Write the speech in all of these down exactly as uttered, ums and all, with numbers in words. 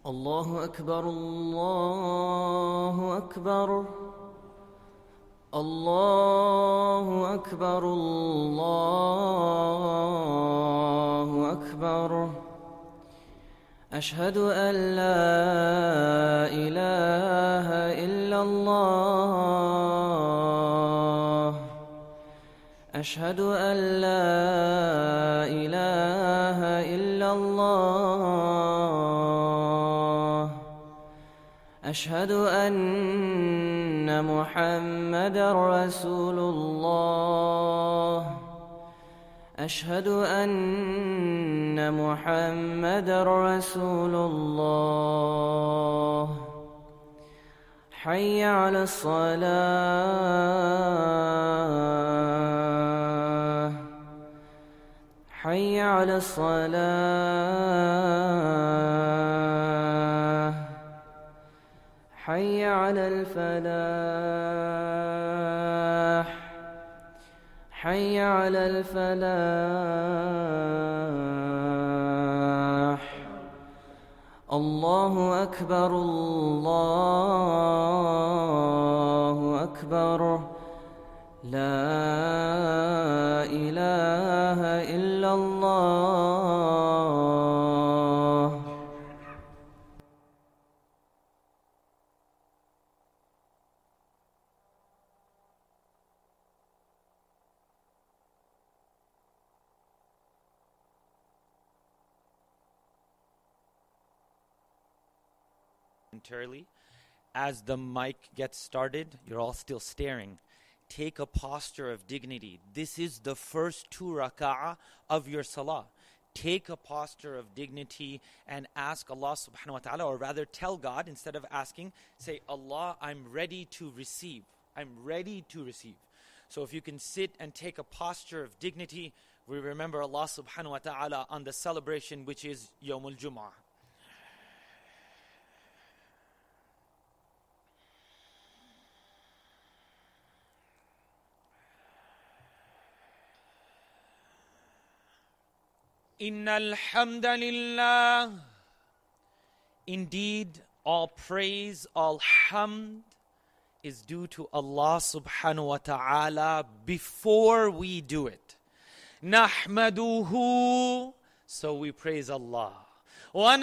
الله أكبر الله أكبر الله أكبر الله أكبر أشهد أن لا إله إلا الله أشهد أن لا إله إلا الله أشهد أن محمدًا رسول الله أشهد أن محمدًا رسول الله حي على الصلاة حي على الصلاة حي على الفلاح حي على الفلاح الله أكبر الله أكبر لا إله إلا الله. Momentarily, as the mic gets started, you're all still staring. Take a posture of dignity. This is the first two raka'ah of your salah. Take a posture of dignity and ask Allah subhanahu wa ta'ala, or rather tell God, instead of asking, say, Allah, I'm ready to receive. I'm ready to receive. So if you can sit and take a posture of dignity, we remember Allah subhanahu wa ta'ala on the celebration which is Yawmul Jum'ah. Innal hamdalillah. Indeed, all praise, all hamd is due to Allah subhanahu wa ta'ala before we do it. Nahmaduhu. So we praise Allah. Wa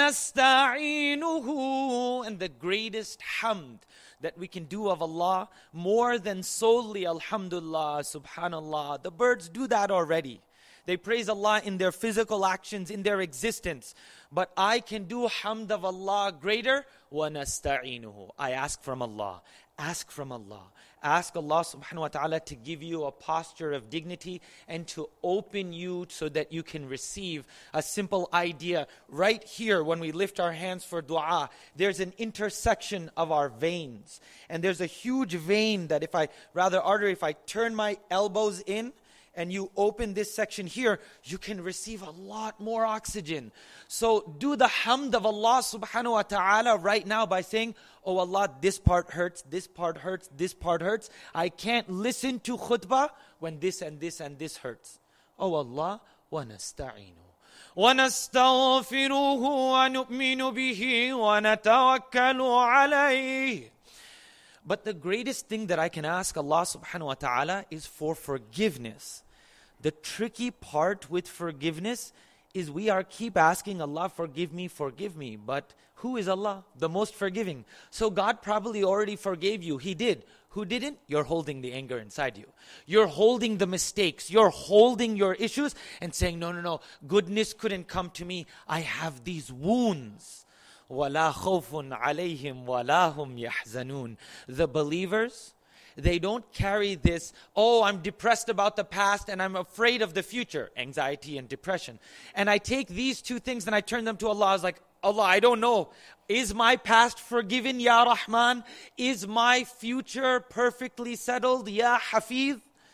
nasta'inuhu. And the greatest hamd that we can do of Allah, more than solely alhamdulillah, subhanallah. The birds do that already. They praise Allah in their physical actions, in their existence. But I can do hamd of Allah greater. وَنَسْتَعِينُهُ. I ask from Allah. Ask from Allah. Ask Allah subhanahu wa ta'ala to give you a posture of dignity and to open you so that you can receive a simple idea. Right here, when we lift our hands for dua, there's an intersection of our veins. And there's a huge vein that if I, rather artery, if I turn my elbows in, and you open this section here, you can receive a lot more oxygen. So do the hamd of Allah subhanahu wa ta'ala right now by saying, oh Allah, this part hurts, this part hurts, this part hurts. I can't listen to khutbah when this and this and this hurts. Oh Allah, wa nasta'inu. وَنَسْتَغْفِرُهُ وَنُؤْمِنُ بِهِ وَنَتَوَكَّلُ عَلَيْهِ. But the greatest thing that I can ask Allah subhanahu wa ta'ala is for forgiveness. The tricky part with forgiveness is we are keep asking Allah, forgive me, forgive me. But who is Allah? The most forgiving. So God probably already forgave you. He did. Who didn't? You're holding the anger inside you. You're holding the mistakes. You're holding your issues and saying, no, no, no, goodness couldn't come to me. I have these wounds. وَلَا خَوْفٌ عَلَيْهِمْ وَلَا هُمْ يَحْزَنُونَ. The believers, they don't carry this, oh, I'm depressed about the past and I'm afraid of the future. Anxiety and depression. And I take these two things and I turn them to Allah. I was like, Allah, I don't know. Is my past forgiven, Ya Rahman? Is my future perfectly settled, Ya Hafiz?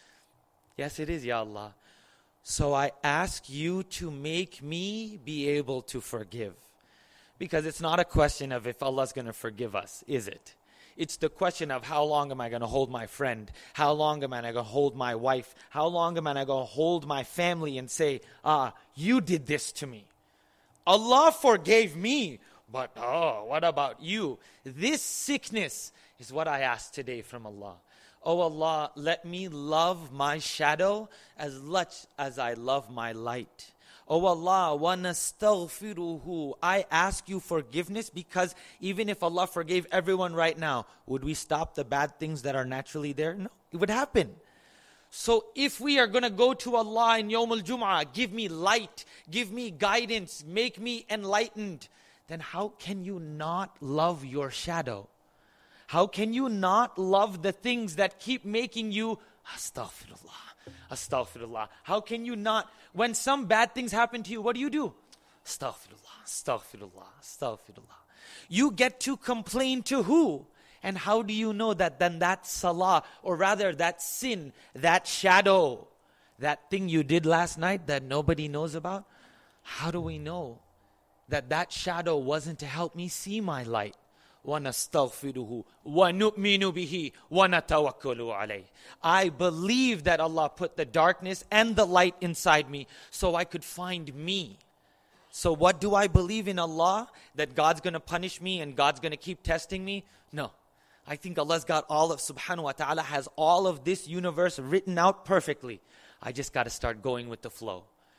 Yes, it is, Ya Allah. So I ask you to make me be able to forgive. Because it's not a question of if Allah's going to forgive us, is it? It's the question of how long am I going to hold my friend? How long am I going to hold my wife? How long am I going to hold my family and say, ah, you did this to me. Allah forgave me. But, oh, what about you? This sickness is what I ask today from Allah. Oh Allah, let me love my shadow as much as I love my light. Oh Allah, wa nastaghfiruhu. I ask you forgiveness because even if Allah forgave everyone right now, would we stop the bad things that are naturally there? No, it would happen. So if we are going to go to Allah in Yawm al-Jum'ah, give me light, give me guidance, make me enlightened, then how can you not love your shadow? How can you not love the things that keep making you, astaghfirullah, astaghfirullah. How can you not, when some bad things happen to you, what do you do? Astaghfirullah, astaghfirullah, astaghfirullah. You get to complain to who? And how do you know that then that salah, or rather that sin, that shadow, that thing you did last night that nobody knows about, how do we know that that shadow wasn't to help me see my light? وَنَسْتَغْفِرُهُ وَنُؤْمِنُ بِهِ وَنَتَوَكَّلُ عَلَيْهِ. I believe that Allah put the darkness and the light inside me so I could find me. So what do I believe in Allah? That God's going to punish me and God's going to keep testing me? No. I think Allah's got all of, subhanahu wa ta'ala has all of this universe written out perfectly. I just got to start going with the flow.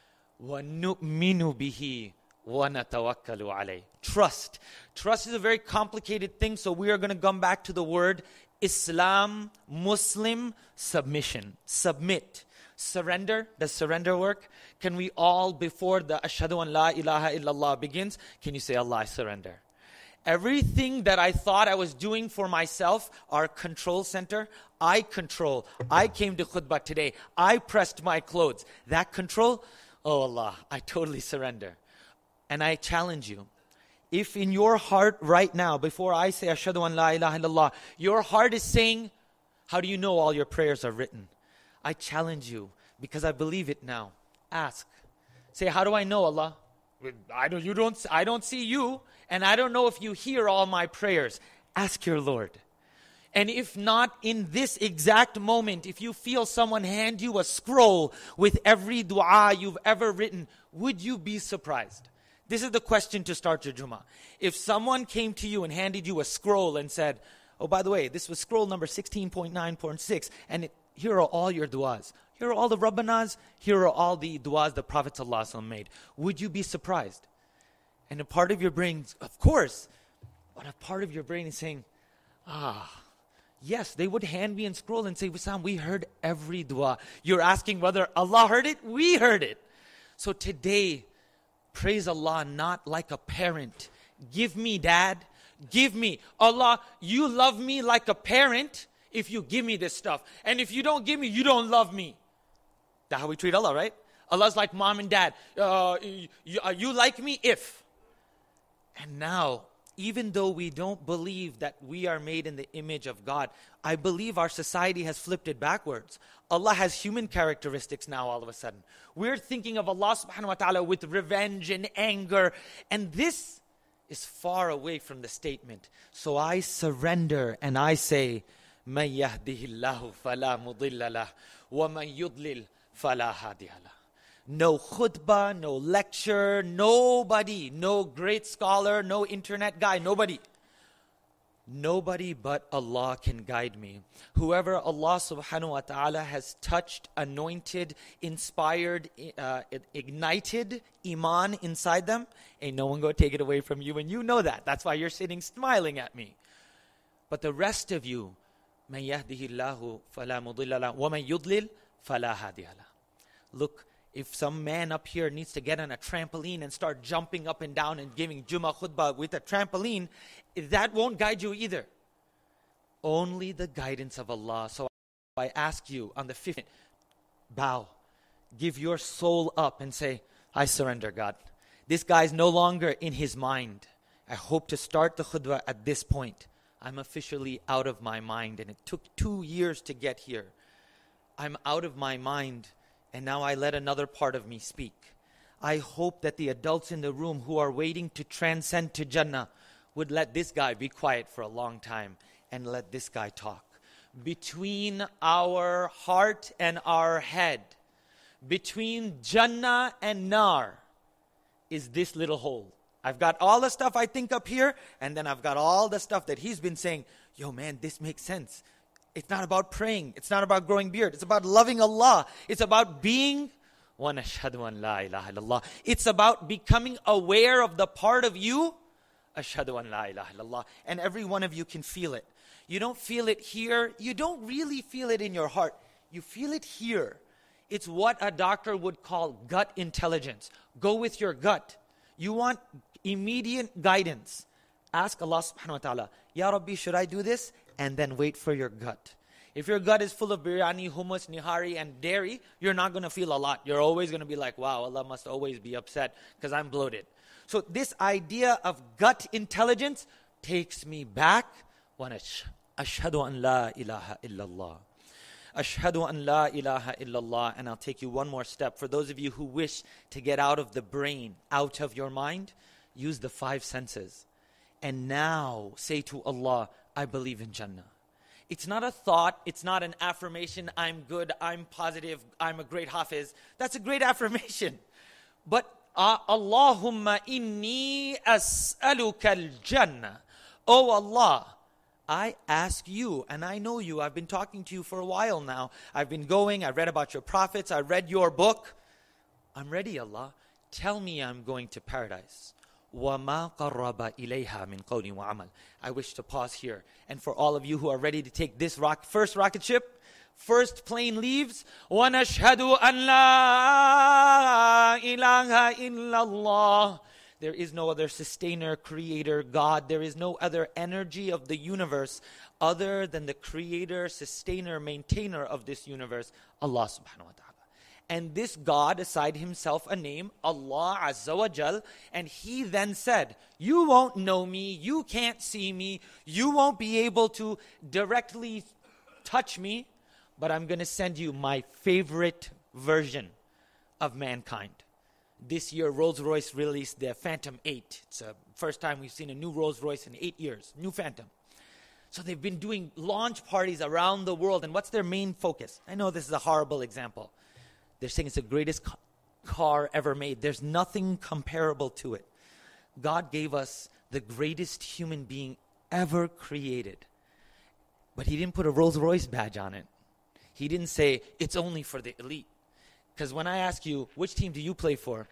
وَنُؤْمِنُ بِهِ وَنَتَوَكَّلُ عَلَيْهِ. Trust. Trust is a very complicated thing, so we are going to come back to the word Islam, Muslim, submission. Submit. Surrender. Does surrender work? Can we all, before the Ashhadu an la ilaha illallah begins, can you say, Allah, I surrender? Everything that I thought I was doing for myself, our control center, I control. I came to khutbah today. I pressed my clothes. That control, oh Allah, I totally surrender. And I challenge you, if in your heart right now, before I say Ashhadu an la ilaha illallah, your heart is saying, how do you know all your prayers are written? I challenge you, because I believe it now. Ask. Say, how do I know, Allah? I don't, you don't, I don't see you, and I don't know if you hear all my prayers. Ask your Lord. And if not in this exact moment, if you feel someone hand you a scroll with every dua you've ever written, would you be surprised? This is the question to start your Jummah. If someone came to you and handed you a scroll and said, oh, by the way, this was scroll number sixteen point nine point six, and it, here are all your duas. Here are all the Rabbanas. Here are all the duas the Prophet ﷺ made. Would you be surprised? And a part of your brain, of course, but a part of your brain is saying, ah, yes, they would hand me a scroll and say, Wissam, we heard every dua. You're asking whether Allah heard it? We heard it. So today, praise Allah not like a parent. Give me, Dad. Give me. Allah, you love me like a parent if you give me this stuff. And if you don't give me, you don't love me. That's how we treat Allah, right? Allah's like mom and dad. Uh, you, uh, you like me if. And now, even though we don't believe that we are made in the image of God, I believe our society has flipped it backwards. Allah has human characteristics now all of a sudden. We're thinking of Allah subhanahu wa ta'ala with revenge and anger. And this is far away from the statement. So I surrender and I say, مَن يَهْدِهِ اللَّهُ فَلَا مُضِلَّ لَهُ وَمَن يُضْلِلْ فَلَا هَادِيَ لَهُ. No khutbah, no lecture, nobody, no great scholar, no internet guy, nobody. Nobody but Allah can guide me. Whoever Allah subhanahu wa ta'ala has touched, anointed, inspired, uh, ignited iman inside them, ain't no one going to take it away from you, and you know that. That's why you're sitting smiling at me. But the rest of you, مَن يَهْدِهِ اللَّهُ فَلَا مُضِلَّ لَهُ وَمَن يُضْلِلْ فَلَا هَادِيَ لَهُ. Look, if some man up here needs to get on a trampoline and start jumping up and down and giving Jummah khutbah with a trampoline, that won't guide you either. Only the guidance of Allah. So I ask you on the fifth, bow, give your soul up and say, I surrender, God. This guy's no longer in his mind. I hope to start the khutbah at this point. I'm officially out of my mind, and it took two years to get here. I'm out of my mind. And now I let another part of me speak. I hope that the adults in the room who are waiting to transcend to Jannah would let this guy be quiet for a long time and let this guy talk. Between our heart and our head, between Jannah and Nar, is this little hole. I've got all the stuff I think up here, and then I've got all the stuff that he's been saying, yo man, this makes sense. It's not about praying. It's not about growing beard. It's about loving Allah. It's about being wa nashhadu an la ilaha illallah. It's about becoming aware of the part of you, ashhadu an la ilaha illallah. And every one of you can feel it. You don't feel it here. You don't really feel it in your heart. You feel it here. It's what a doctor would call gut intelligence. Go with your gut. You want immediate guidance. Ask Allah subhanahu wa ta'ala, Ya Rabbi, should I do this? And then wait for your gut. If your gut is full of biryani, hummus, nihari, and dairy, you're not going to feel a lot. You're always going to be like, wow, Allah must always be upset because I'm bloated. So this idea of gut intelligence takes me back. Ashhadu an la ilaha illallah. Ashhadu an la ilaha illallah. And I'll take you one more step. For those of you who wish to get out of the brain, out of your mind, use the five senses. And now say to Allah, I believe in Jannah. It's not a thought. It's not an affirmation. I'm good. I'm positive. I'm a great hafiz. That's a great affirmation. But uh, Allahumma inni as'aluka al-Jannah. Oh Allah, I ask you, and I know you. I've been talking to you for a while now. I've been going. I read about your prophets. I read your book. I'm ready, Allah. Tell me I'm going to paradise. وَمَا قَرَّبَ إِلَيْهَا مِنْ قَوْلٍ وَعَمَلٍ. I wish to pause here. And for all of you who are ready to take this rock, first rocket ship, first plane leaves, وَنَشْهَدُ أَنْ لَا إِلَهَ إِلَّا اللَّهِ. There is no other sustainer, creator, God. There is no other energy of the universe other than the creator, sustainer, maintainer of this universe, Allah subhanahu wa ta'ala. And this God assigned himself a name, Allah Azza wa Jal, and he then said, you won't know me, you can't see me, you won't be able to directly touch me, but I'm going to send you my favorite version of mankind. This year, Rolls-Royce released their Phantom eight. It's the first time we've seen a new Rolls-Royce in eight years, new Phantom. So they've been doing launch parties around the world, and what's their main focus? I know this is a horrible example. They're saying it's the greatest ca- car ever made. There's nothing comparable to it. God gave us the greatest human being ever created. But he didn't put a Rolls-Royce badge on it. He didn't say, it's only for the elite. Because when I ask you, which team do you play for?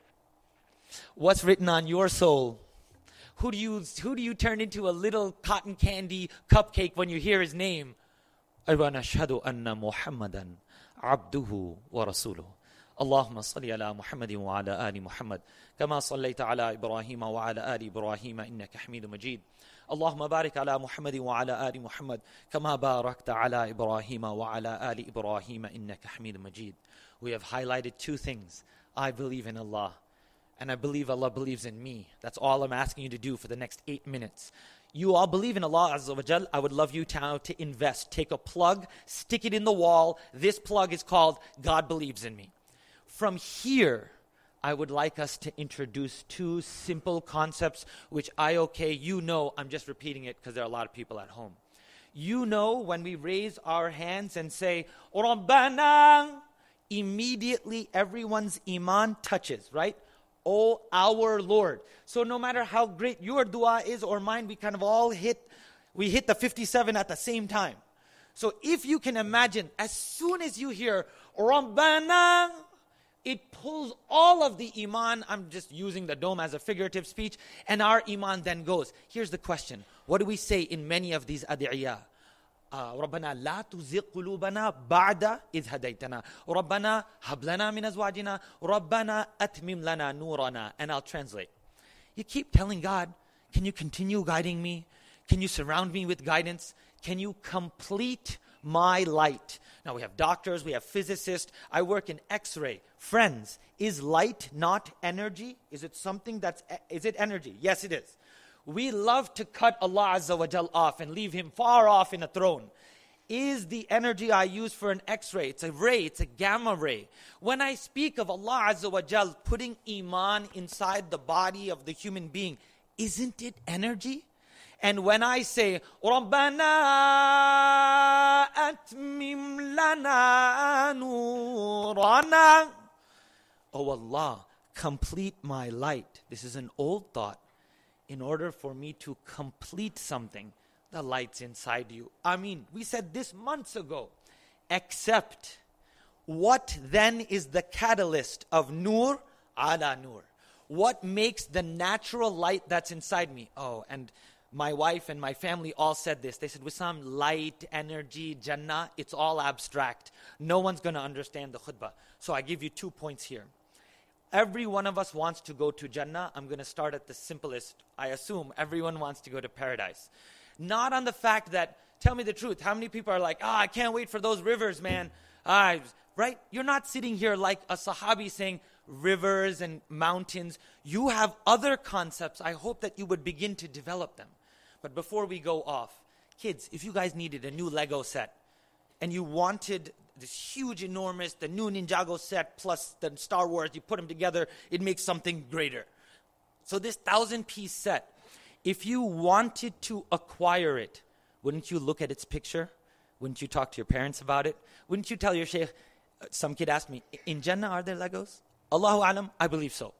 What's written on your soul? Who do you, who do you turn into a little cotton candy cupcake when you hear his name? وَنَشْهَدُ أَنَّ مُحَمَّدًا عبده ورسوله اللهم صل على محمد وعلى آل محمد كما صليت على إبراهيم وعلى آل إبراهيم إنك حميد مجيد اللهم بارك على محمد وعلى آل محمد كما باركت على إبراهيم وعلى آل إبراهيم إنك حميد مجيد. We have highlighted two things. I believe in Allah, and I believe Allah believes in me. That's all I'm asking you to do for the next eight minutes. You all believe in Allah Azza wa Jal. I would love you to, to invest. Take a plug, stick it in the wall. This plug is called God believes in me. From here, I would like us to introduce two simple concepts, which I, okay, you know, I'm just repeating it because there are a lot of people at home. You know when we raise our hands and say, Rabbana, immediately everyone's iman touches, right? Oh, our Lord. So no matter how great your dua is or mine, we kind of all hit, we hit the fifty-seven at the same time. So if you can imagine, as soon as you hear, Rabbana, it pulls all of the iman. I'm just using the dome as a figurative speech. And our iman then goes. Here's the question. What do we say in many of these adiyah? ربنا لا تزغ قلوبنا بعد إذ هديتنا ربنا هب لنا من أزواجنا ربنا أتمم لنا نورنا. And I'll translate. You keep telling God, can you continue guiding me? Can you surround me with guidance? Can you complete my light? Now we have doctors, we have physicists. I work in X-ray. Friends, is light not energy? Is it something that's, is it energy? Yes, it is. We love to cut Allah Azza wa Jal off and leave him far off in a throne. Is the energy I use for an X-ray, it's a ray, it's a gamma ray. When I speak of Allah Azza wa Jal putting iman inside the body of the human being, isn't it energy? And when I say, رَبَّنَا أَتْمِمْ لَنَا نُورَنَا, oh Allah, complete my light. This is an old thought. in order for me to complete something, the light's inside you. I mean, we said this months ago. Except, what then is the catalyst of nur ala nur? What makes the natural light that's inside me? Oh, and my wife and my family all said this. They said, Wissam, light, energy, Jannah, it's all abstract. No one's going to understand the khutbah. So I give you two points here. Every one of us wants to go to Jannah. I'm going to start at the simplest. I assume everyone wants to go to paradise. Not on the fact that, tell me the truth, how many people are like, ah, oh, I can't wait for those rivers, man. Ah, right? You're not sitting here like a Sahabi saying rivers and mountains. You have other concepts. I hope that you would begin to develop them. But before we go off, kids, if you guys needed a new Lego set and you wanted this huge, enormous, the new Ninjago set plus the Star Wars, you put them together, it makes something greater. So this thousand-piece set, if you wanted to acquire it, wouldn't you look at its picture? Wouldn't you talk to your parents about it? Wouldn't you tell your sheikh? Some kid asked me, in Jannah are there Legos? Allahu alam, I believe so.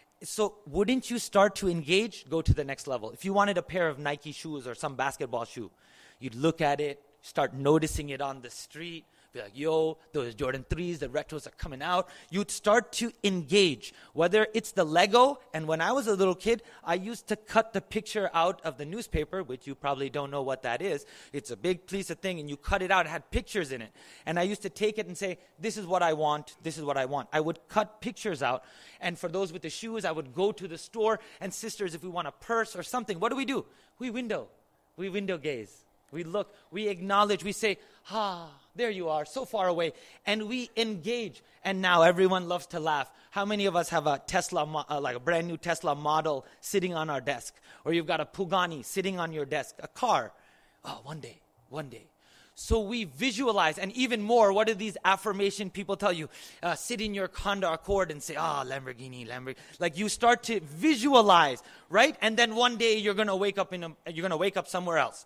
So wouldn't you start to engage? Go to the next level. If you wanted a pair of Nike shoes or some basketball shoe, you'd look at it, start noticing it on the street, be like, yo, those Jordan threes, the retros are coming out. You'd start to engage, whether it's the Lego. And when I was a little kid, I used to cut the picture out of the newspaper, which you probably don't know what that is. It's a big piece of thing, and you cut it out. It had pictures in it. And I used to take it and say, this is what I want, this is what I want. I would cut pictures out. And for those with the shoes, I would go to the store. And sisters, if we want a purse or something, what do we do? We window. We window gaze. We look, we acknowledge, we say, ah, there you are, so far away. And we engage. And now everyone loves to laugh. How many of us have a Tesla, mo- uh, like a brand new Tesla model sitting on our desk? Or you've got a Pagani sitting on your desk, a car. Oh, one day, one day. So we visualize, and even more, what do these affirmation people tell you? Uh, sit in your Honda Accord and say, ah, oh, Lamborghini, Lamborghini. Like you start to visualize, right? And then one day you're going to wake up in a, you're going to wake up somewhere else.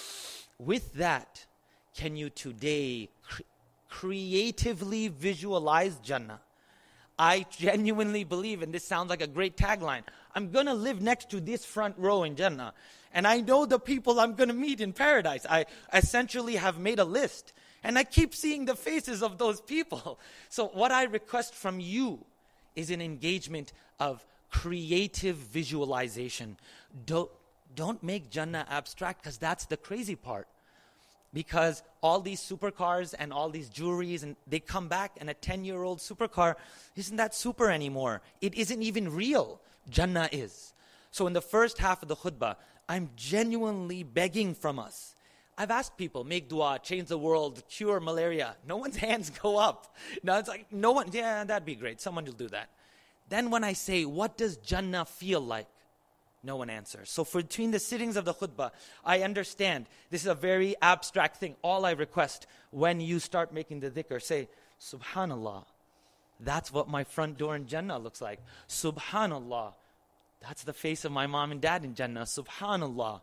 With that, can you today cre- creatively visualize Jannah? I genuinely believe, and this sounds like a great tagline, I'm going to live next to this front row in Jannah. And I know the people I'm going to meet in paradise. I essentially have made a list. And I keep seeing the faces of those people. So what I request from you is an engagement of creative visualization. Don't, don't make Jannah abstract, because that's the crazy part. Because all these supercars and all these jewelries, and they come back, and a ten-year-old supercar isn't that super anymore. It isn't even real. Jannah is. So in the first half of the khutbah, I'm genuinely begging from us. I've asked people, make dua, change the world, cure malaria. No one's hands go up. No, it's like, no one, yeah, that'd be great. Someone will do that. Then when I say, what does Jannah feel like? No one answers. So for between the sittings of the khutbah, I understand this is a very abstract thing. All I request, when you start making the dhikr, say, Subhanallah, that's what my front door in Jannah looks like. Subhanallah, that's the face of my mom and dad in Jannah. Subhanallah,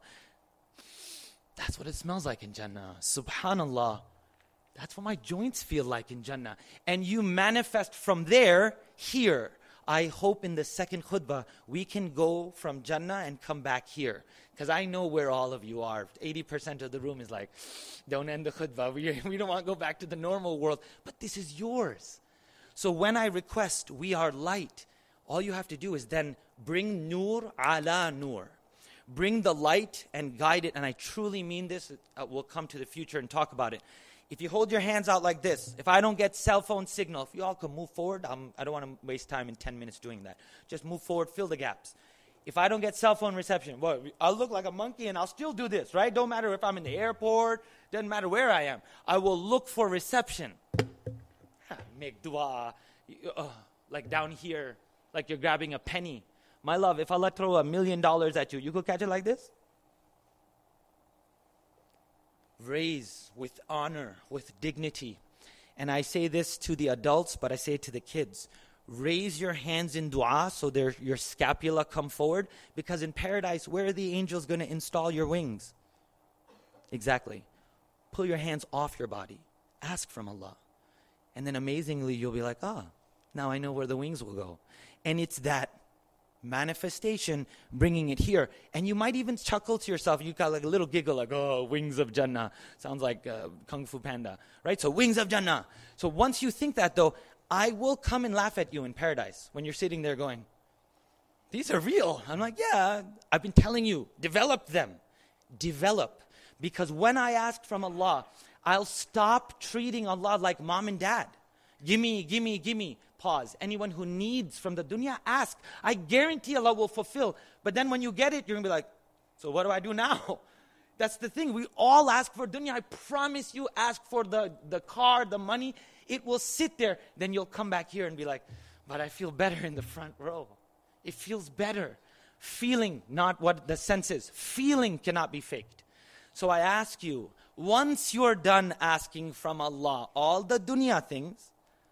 that's what it smells like in Jannah. Subhanallah, that's what my joints feel like in Jannah. And you manifest from there, here. I hope in the second khutbah, we can go from Jannah and come back here. Because I know where all of you are. eighty percent of the room is like, don't end the khutbah. We, we don't want to go back to the normal world. But this is yours. So when I request, we are light, all you have to do is then bring nur ala nur. Bring the light and guide it. And I truly mean this. Uh, we'll come to the future and talk about it. If you hold your hands out like this, if I don't get cell phone signal, if you all can move forward, I'm, I don't want to waste time in ten minutes doing that. Just move forward, fill the gaps. If I don't get cell phone reception, well, I'll look like a monkey and I'll still do this, right? Don't matter if I'm in the airport, doesn't matter where I am. I will look for reception. Make dua, uh, like down here, like you're grabbing a penny. My love, if Allah throw a million dollars at you, you could catch it like this? Raise with honor, with dignity. And I say this to the adults, but I say it to the kids. Raise your hands in dua so your scapula come forward, because in paradise, where are the angels going to install your wings? Exactly. Pull your hands off your body. Ask from Allah. And then amazingly, you'll be like, ah, now I know where the wings will go. And it's that manifestation, bringing it here. And you might even chuckle to yourself. You got like a little giggle like, oh, wings of Jannah. Sounds like uh, Kung Fu Panda, right? So wings of Jannah. So once you think that though, I will come and laugh at you in paradise when you're sitting there going, these are real. I'm like, yeah, I've been telling you, develop them. Develop. Because when I ask from Allah, I'll stop treating Allah like mom and dad. Gimme, gimme, gimme. Pause. Anyone who needs from the dunya, ask. I guarantee Allah will fulfill. But then when you get it, you're going to be like, so what do I do now? That's the thing. We all ask for dunya. I promise you, ask for the, the car, the money. It will sit there. Then you'll come back here and be like, but I feel better in the front row. It feels better. Feeling, not what the sense is. Feeling cannot be faked. So I ask you, once you're done asking from Allah all the dunya things,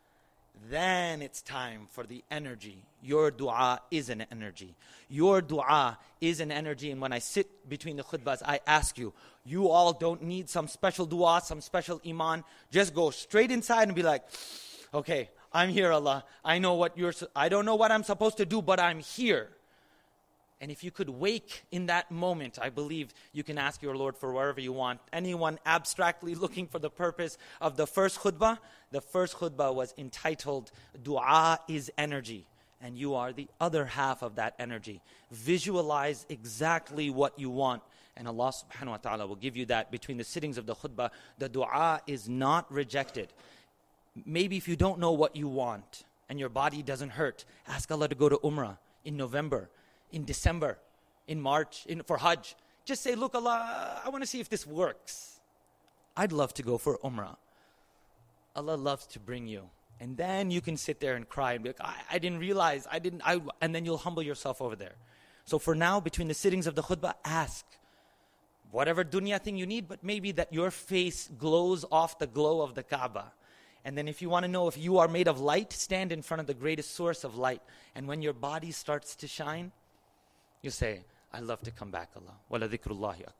then it's time for the energy. Your dua is an energy. Your dua is an energy. And when I sit between the khutbahs, I ask you, you all don't need some special dua, some special iman. Just go straight inside and be like, okay, I'm here, Allah. I know what you're, I don't know what I'm supposed to do, but I'm here. And if you could wake in that moment, I believe you can ask your Lord for wherever you want. Anyone abstractly looking for the purpose of the first khutbah? The first khutbah was entitled, Dua is Energy. And you are the other half of that energy. Visualize exactly what you want. And Allah subhanahu wa ta'ala will give you that between the sittings of the khutbah. The dua is not rejected. Maybe if you don't know what you want and your body doesn't hurt, ask Allah to go to Umrah in November. In December, in March, in, for Hajj. Just say, look, Allah, I want to see if this works. I'd love to go for Umrah. Allah loves to bring you. And then you can sit there and cry and be like, I, I didn't realize, I didn't, I, and then you'll humble yourself over there. So for now, between the sittings of the khutbah, ask whatever dunya thing you need, but maybe that your face glows off the glow of the Kaaba. And then if you want to know if you are made of light, stand in front of the greatest source of light. And when your body starts to shine, you say, I love to come back, Allah. Wala dhikrullahi akbar.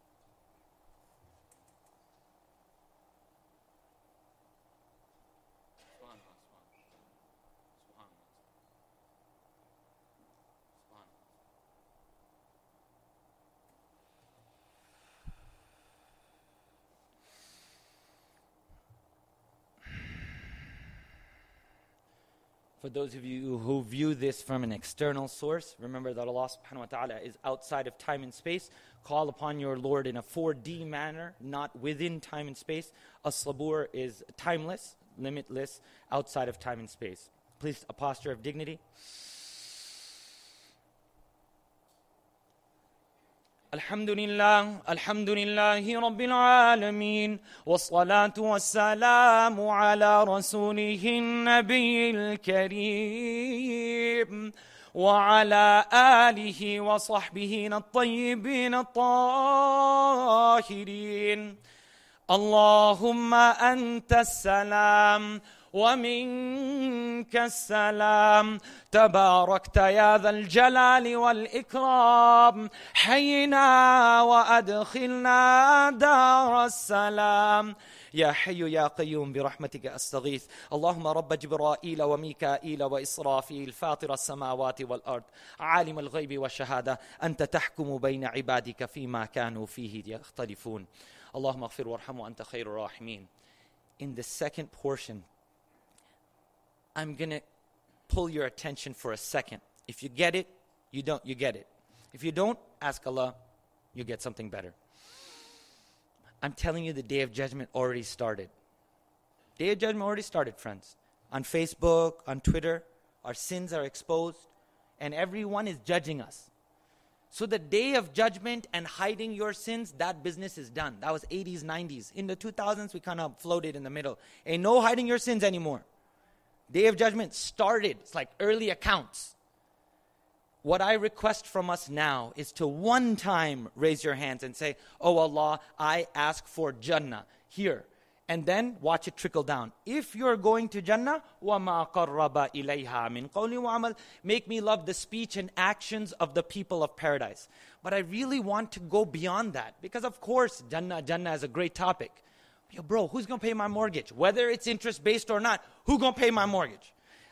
For those of you who view this from an external source, remember that Allah subhanahu wa ta'ala is outside of time and space. Call upon your Lord in a four D manner, not within time and space. As-sabur is timeless, limitless, outside of time and space. Please, a posture of dignity. Alhamdulillah, alhamdulillahi rabbil alameen, wassalatu wassalamu ala rasulihin nabiyil kareem, wa ala alihi wa sahbihi at-tayyibin at-tahirin. Allahumma anta as-salam, ومنك السلام تباركت يا ذا الجلال والإكرام حينا وأدخلنا دار السلام يا حي يا قيوم برحمتك أستغيث اللهم رب جبرائيل وميكائيل وإسرافيل فاطر السماوات والأرض عالم الغيب والشهادة أنت تحكم بين عبادك فيما كانوا فيه يختلفون اللهم اغفر وارحم وأنت خير الراحمين. In the second portion, I'm going to pull your attention for a second. If you get it, you don't, you get it. If you don't, ask Allah, you get something better. I'm telling you, the Day of Judgment already started. Day of Judgment already started, friends. On Facebook, on Twitter, our sins are exposed, and everyone is judging us. So the Day of Judgment and hiding your sins, that business is done. That was eighties, nineties. In the two thousands, we kind of floated in the middle. Ain't no hiding your sins anymore. Day of Judgment started. It's like early accounts. What I request from us now is to one time raise your hands and say, oh Allah, I ask for Jannah here. And then watch it trickle down. If you're going to Jannah, وَمَا قَرَّبَ إِلَيْهَا مِنْ قَوْلٍ وَعَمَلٍ, make me love the speech and actions of the people of paradise. But I really want to go beyond that. Because of course, Jannah, Jannah is a great topic. Yo, bro, who's going to pay my mortgage? Whether it's interest-based or not, who's going to pay my mortgage?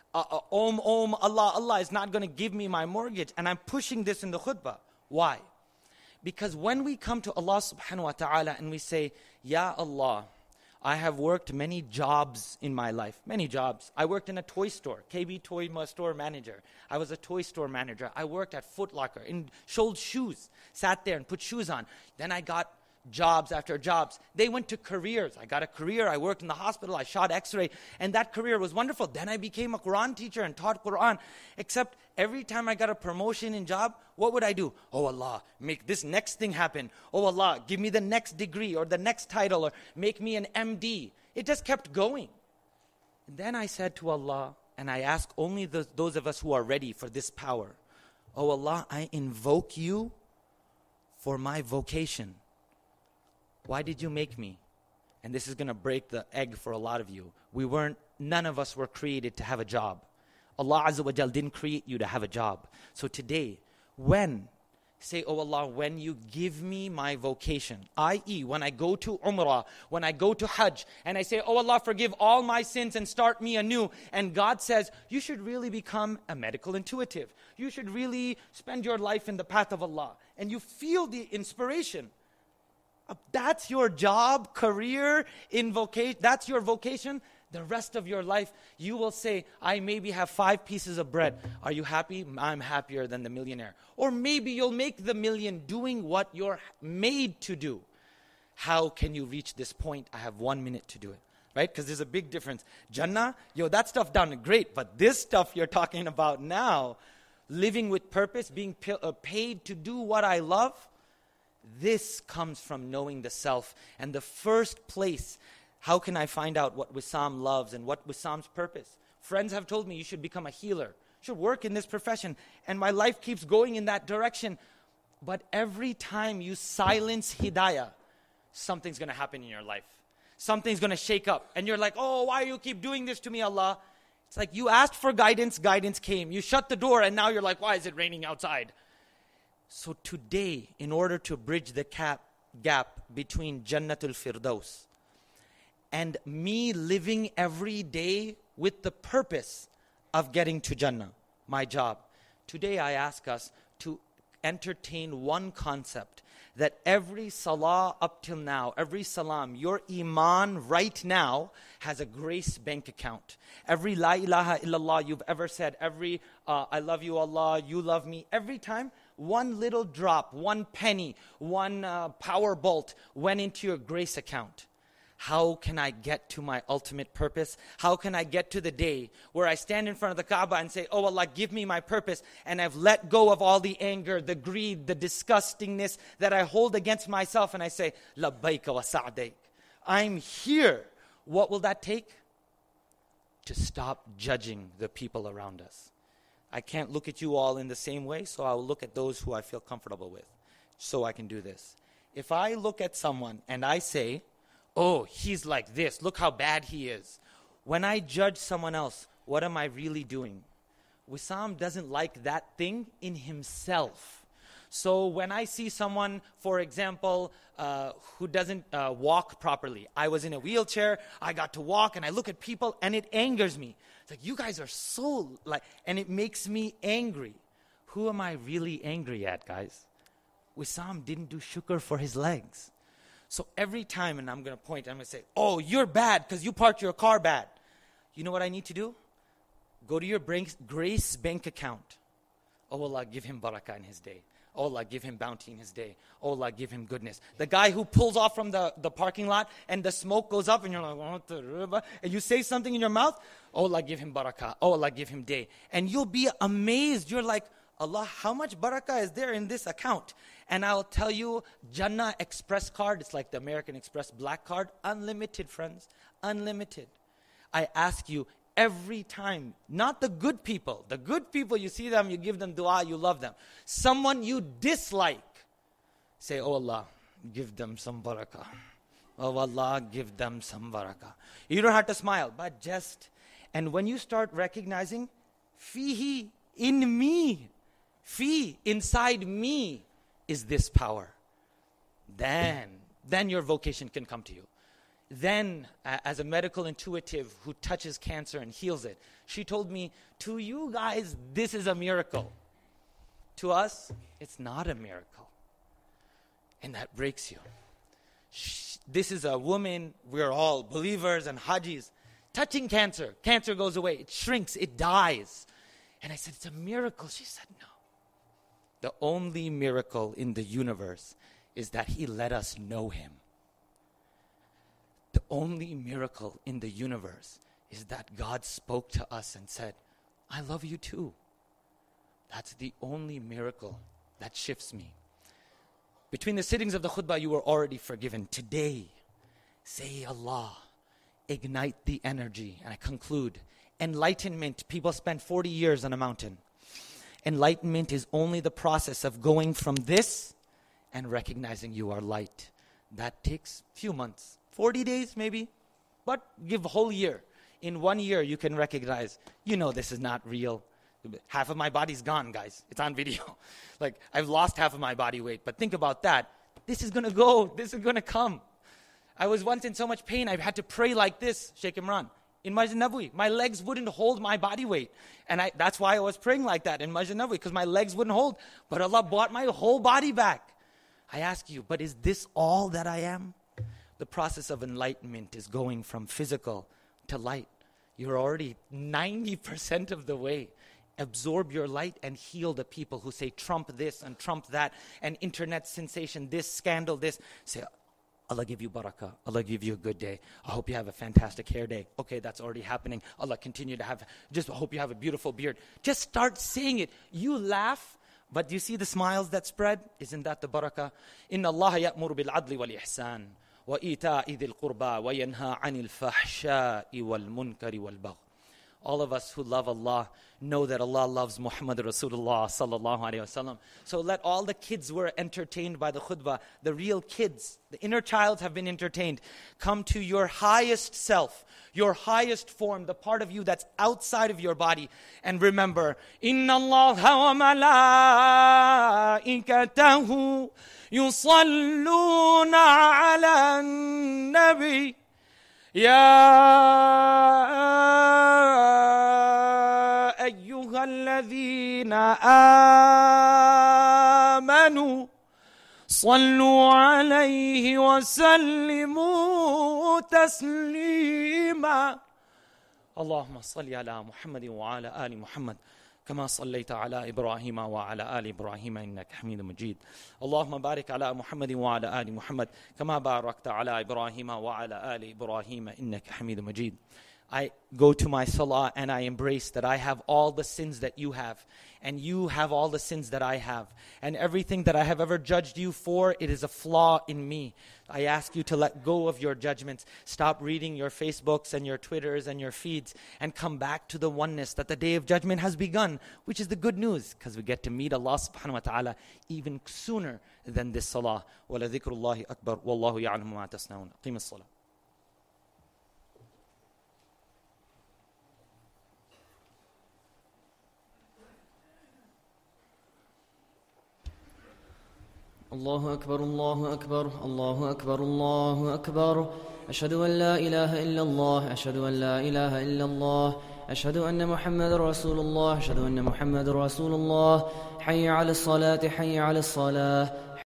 uh, uh, Om, Om, Allah, Allah is not going to give me my mortgage. And I'm pushing this in the khutbah. Why? Because when we come to Allah subhanahu wa ta'ala and we say, Ya Allah, I have worked many jobs in my life, many jobs. I worked in a toy store, K B Toy Store manager. I was a toy store manager. I worked at Foot Locker and sold shoes, sat there and put shoes on. Then I got jobs after jobs. They went to careers. I got a career. I worked in the hospital. I shot x-ray. And that career was wonderful. Then I became a Quran teacher and taught Quran. Except every time I got a promotion in job, what would I do? Oh Allah, make this next thing happen. Oh Allah, give me the next degree or the next title or make me an M D. It just kept going. And then I said to Allah, and I ask only the, those of us who are ready for this power. Oh Allah, I invoke you for my vocation. Why did you make me? And this is going to break the egg for a lot of you. We weren't, none of us were created to have a job. Allah Azza wa Jal didn't create you to have a job. So today, when, say, oh Allah, when you give me my vocation, that is when I go to Umrah, when I go to Hajj, and I say, oh Allah, forgive all my sins and start me anew. And God says, you should really become a medical intuitive. You should really spend your life in the path of Allah. And you feel the inspiration. That's your job, career, in vocation. That's your vocation. The rest of your life, you will say, I maybe have five pieces of bread. Are you happy? I'm happier than the millionaire. Or maybe you'll make the million doing what you're made to do. How can you reach this point? I have one minute to do it. Right? Because there's a big difference. Jannah, yo, that stuff done great. But this stuff you're talking about now, living with purpose, being paid to do what I love, this comes from knowing the self. And the first place, how can I find out what Wissam loves and what Wissam's purpose? Friends have told me you should become a healer. You should work in this profession. And my life keeps going in that direction. But every time you silence hidayah, something's going to happen in your life. Something's going to shake up. And you're like, oh, why do you keep doing this to me, Allah? It's like you asked for guidance, guidance came. You shut the door and now you're like, why is it raining outside? So today, in order to bridge the cap, gap between Jannatul Firdaus and me living every day with the purpose of getting to Jannah, my job, today I ask us to entertain one concept, that every salah up till now, every salam, your iman right now has a grace bank account. Every la ilaha illallah you've ever said, every uh, I love you Allah, you love me, every time, one little drop, one penny, one uh, power bolt went into your grace account. How can I get to my ultimate purpose? How can I get to the day where I stand in front of the Kaaba and say, oh Allah, give me my purpose, and I've let go of all the anger, the greed, the disgustingness that I hold against myself, and I say, labbaika wa sa'daik. I'm here. What will that take? To stop judging the people around us. I can't look at you all in the same way, so I will look at those who I feel comfortable with, so I can do this. If I look at someone and I say, oh, he's like this, look how bad he is. When I judge someone else, what am I really doing? Wissam doesn't like that thing in himself. So when I see someone, for example, uh, who doesn't uh, walk properly, I was in a wheelchair, I got to walk, and I look at people, and it angers me. It's like, you guys are so, like, and it makes me angry. Who am I really angry at, guys? Wissam didn't do shukr for his legs. So every time, and I'm going to point, I'm going to say, oh, you're bad because you parked your car bad. You know what I need to do? Go to your grace bank account. Oh Allah, give him barakah in his day. Oh Allah, give him bounty in his day. Oh Allah, give him goodness. The guy who pulls off from the, the parking lot and the smoke goes up and you're like, what the riba? And you say something in your mouth, oh Allah, give him barakah. Oh Allah, give him day. And you'll be amazed. You're like, Allah, how much barakah is there in this account? And I'll tell you, Jannah Express card, it's like the American Express black card, unlimited, friends, unlimited. I ask you every time, not the good people. The good people, you see them, you give them dua, you love them. Someone you dislike, say, oh Allah, give them some barakah. Oh Allah, give them some barakah. You don't have to smile, but just, and when you start recognizing, fihi, in me, fi, inside me, is this power. Then, then your vocation can come to you. then, uh, as a medical intuitive who touches cancer and heals it, she told me, to you guys, this is a miracle. To us, it's not a miracle. And that breaks you. She, this is a woman, we're all believers and hajis, touching cancer. Cancer goes away, it shrinks, it dies. And I said, it's a miracle. She said, no. The only miracle in the universe is that he let us know him. The only miracle in the universe is that God spoke to us and said, I love you too. That's the only miracle that shifts me. Between the sittings of the khutbah, you were already forgiven. Today, say Allah, ignite the energy. And I conclude, enlightenment, people spend forty years on a mountain. Enlightenment is only the process of going from this and recognizing you are light. That takes a few months, forty days maybe, but give a whole year. In one year, you can recognize, you know this is not real. Half of my body's gone, guys. It's on video. Like, I've lost half of my body weight. But think about that. This is going to go. This is going to come. I was once in so much pain, I had to pray like this, Sheikh Imran. In Masjid Nabawi, my legs wouldn't hold my body weight. And I, that's why I was praying like that in Masjid Nabawi, because my legs wouldn't hold. But Allah brought my whole body back. I ask you, but is this all that I am? The process of enlightenment is going from physical to light. You're already ninety percent of the way. Absorb your light and heal the people who say Trump this and Trump that and internet sensation this, scandal this. Say, Allah give you barakah. Allah give you a good day. I hope you have a fantastic hair day. Okay, that's already happening. Allah continue to have, just hope you have a beautiful beard. Just start saying it. You laugh, but do you see the smiles that spread? Isn't that the barakah? Inna Allah ya'muru bil adli wal ihsan wa ita'i dhil qurba wa yanha 'anil fahsha'i wal munkari wal bagh. All of us who love Allah know that Allah loves Muhammad Rasulullah sallallahu alayhi wasallam. So let all the kids who are entertained by the khutbah, the real kids, the inner child have been entertained. Come to your highest self, your highest form, the part of you that's outside of your body. And remember, Inna Allah wa malaikatahu yusalluna ala nabi. يا أيها الذين آمنوا صلوا عليه وسلموا تسليما اللهم صل على محمد وعلى آل محمد كما صليت على إبراهيم وعلى آل إبراهيم إنك حميد مجيد اللهم بارك على محمد وعلى آل محمد كما باركت على إبراهيم وعلى آل إبراهيم إنك حميد مجيد. I go to my salah and I embrace that I have all the sins that you have, and you have all the sins that I have, and everything that I have ever judged you for, it is a flaw in me. I ask you to let go of your judgments. Stop reading your Facebooks and your Twitters and your feeds and come back to the oneness that the day of judgment has begun, which is the good news, because we get to meet Allah subhanahu wa ta'ala even sooner than this salah. وَلَذِكْرُ اللَّهِ أَكْبَرُ وَاللَّهُ يَعْلَمُ مَا تَصْنَعُونَ. قِيمُ الصَّلَاةِ. الله أكبر الله أكبر الله أكبر الله أكبر أشهد أن لا إله إلا الله أشهد أن لا إله إلا الله أشهد أن محمد رسول الله أشهد أن محمد رسول الله حي على الصلاة حي على الصلاة